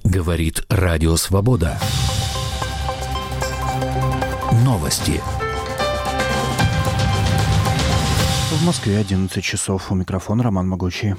Говорит Радио Свобода. Новости. В Москве 11 часов. У микрофона Роман Могучий.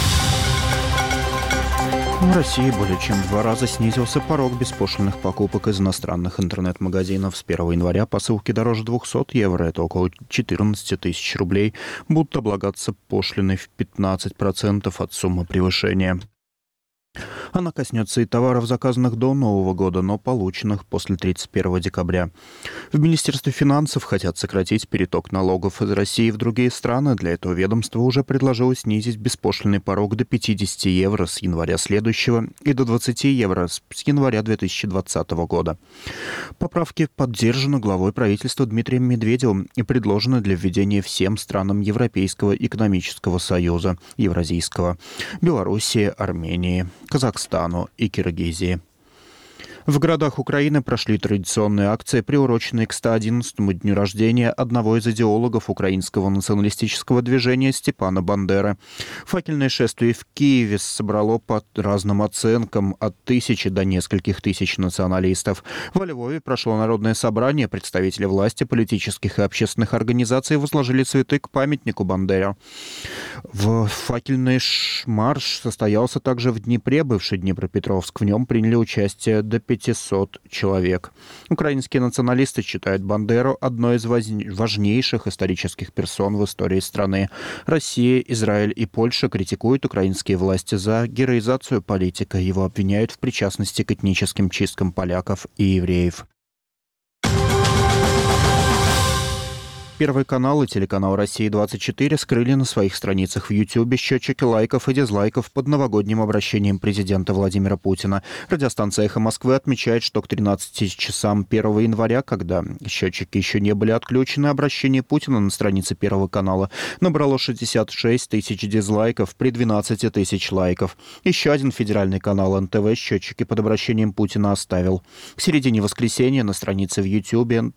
В России более чем в 2 раза снизился порог беспошлинных покупок из иностранных интернет-магазинов. С 1 января посылки дороже 200 евро, это около 14 тысяч рублей, будут облагаться пошлиной в 15% от суммы превышения. Она коснется и товаров, заказанных до Нового года, но полученных после 31 декабря. В Министерстве финансов хотят сократить переток налогов из России в другие страны. Для этого ведомство уже предложило снизить беспошлинный порог до 50 евро с января следующего и до 20 евро с января 2020 года. Поправки поддержаны главой правительства Дмитрием Медведевым и предложены для введения всем странам Европейского экономического союза, Евразийского, Белоруссии, Армении, Казахстану и Киргизии. В городах Украины прошли традиционные акции, приуроченные к 111-му дню рождения одного из идеологов украинского националистического движения Степана Бандеры. Факельное шествие в Киеве собрало по разным оценкам от 1000 до нескольких тысяч националистов. Во Львове прошло народное собрание. Представители власти, политических и общественных организаций возложили цветы к памятнику Бандере. Факельный марш состоялся также в Днепре, бывший Днепропетровск. В нем приняли участие до 500 человек. Украинские националисты считают Бандеру одной из важнейших исторических персон в истории страны. Россия, Израиль и Польша критикуют украинские власти за героизацию политика. Его обвиняют в причастности к этническим чисткам поляков и евреев. Первый канал и телеканал «Россия-24» скрыли на своих страницах в Ютьюбе счетчики лайков и дизлайков под новогодним обращением президента Владимира Путина. Радиостанция «Эхо Москвы» отмечает, что к 13 часам 1 января, когда счетчики еще не были отключены, обращение Путина на странице Первого канала набрало 66 тысяч дизлайков при 12 тысяч лайков. Еще один федеральный канал НТВ счетчики под обращением Путина оставил. К середине воскресенья на странице в Ютьюбе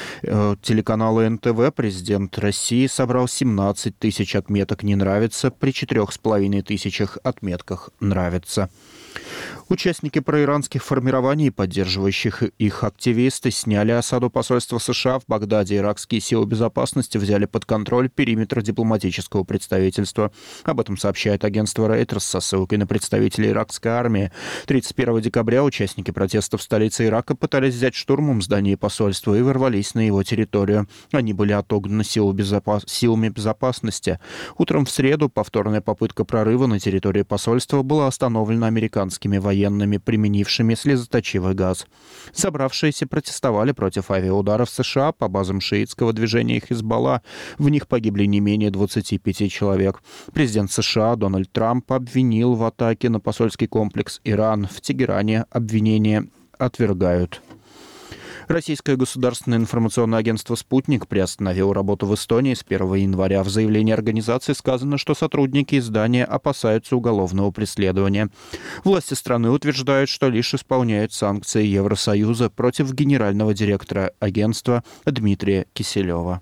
телеканала НТВ президент России собрал 17 тысяч отметок «Не нравится» при 4,5 тысячах отметках «Нравится». Участники проиранских формирований, поддерживающих их активисты, сняли осаду посольства США в Багдаде. Иракские силы безопасности взяли под контроль периметр дипломатического представительства. Об этом сообщает агентство Reuters со ссылкой на представителей иракской армии. 31 декабря участники протестов в столице Ирака пытались взять штурмом здание посольства и ворвались на его территорию. Они были отогнаны силами безопасности. Утром в среду повторная попытка прорыва на территории посольства была остановлена американскими военными, применившими слезоточивый газ. Собравшиеся протестовали против авиаударов США по базам шиитского движения Хизбалла. В них погибли не менее 25 человек. Президент США Дональд Трамп обвинил в атаке на посольский комплекс Иран. В Тегеране обвинения отвергают. Российское государственное информационное агентство «Спутник» приостановило работу в Эстонии с 1 января. В заявлении организации сказано, что сотрудники издания опасаются уголовного преследования. Власти страны утверждают, что лишь исполняют санкции Евросоюза против генерального директора агентства Дмитрия Киселева.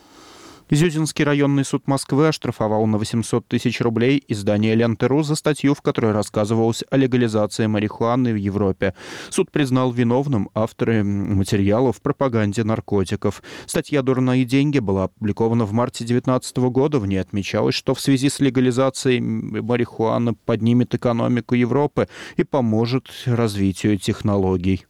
Зюзинский районный суд Москвы оштрафовал на 800 тысяч рублей издание «Лента.ру» за статью, в которой рассказывалось о легализации марихуаны в Европе. Суд признал виновным автора материалов в пропаганде наркотиков. Статья «Дурные деньги» была опубликована в марте 2019 года. В ней отмечалось, что в связи с легализацией марихуаны поднимет экономику Европы и поможет развитию технологий.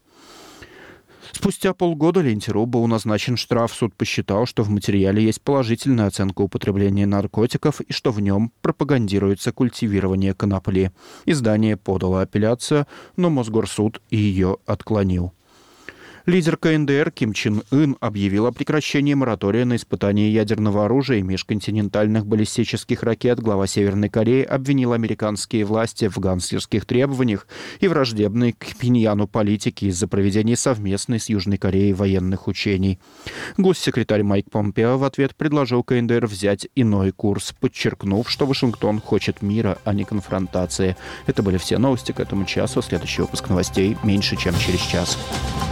Спустя полгода Ленте.ру был назначен штраф. Суд посчитал, что в материале есть положительная оценка употребления наркотиков и что в нем пропагандируется культивирование конопли. Издание подало апелляцию, но Мосгорсуд ее отклонил. Лидер КНДР Ким Чен Ын объявил о прекращении моратория на испытание ядерного оружия и межконтинентальных баллистических ракет. Глава Северной Кореи обвинил американские власти в гангстерских требованиях и враждебной к Пхеньяну политике из-за проведения совместной с Южной Кореей военных учений. Госсекретарь Майк Помпео в ответ предложил КНДР взять иной курс, подчеркнув, что Вашингтон хочет мира, а не конфронтации. Это были все новости к этому часу. Следующий выпуск новостей меньше, чем через час.